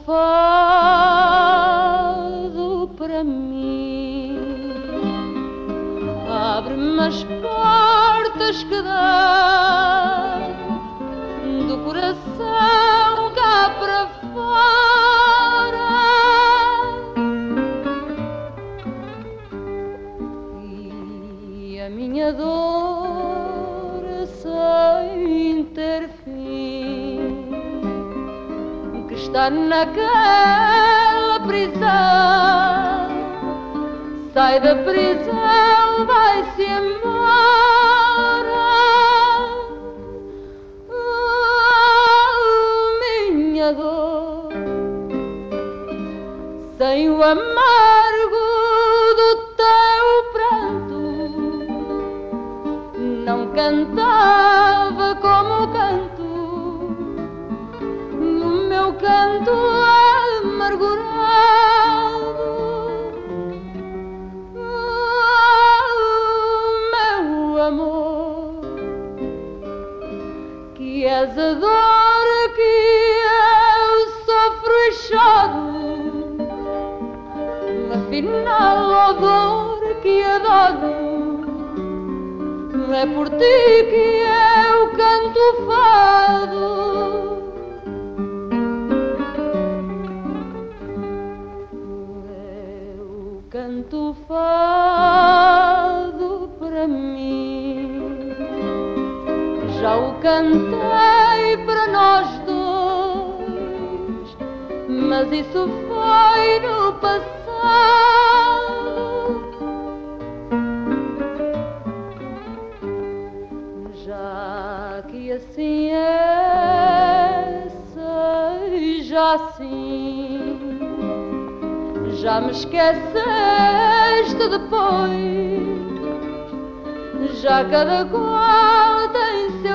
fado para mim. Abre-me as portas que dão do coração cá para fora e a minha dor sem ter fim, que está naquela prisão, sai da prisão, vai-se embora. Minha dor, sem o amargo do teu pranto, não cantava como canto no meu canto amargurado. Meu amor, que és a dor que eu sofro e choro, afinal a dor que adoro, é por ti que eu canto fado. Eu canto fado para mim, já o cantei para nós dois, mas isso foi no passado. Já que assim é, seja assim, já me esqueceste depois, já cada qual tem seu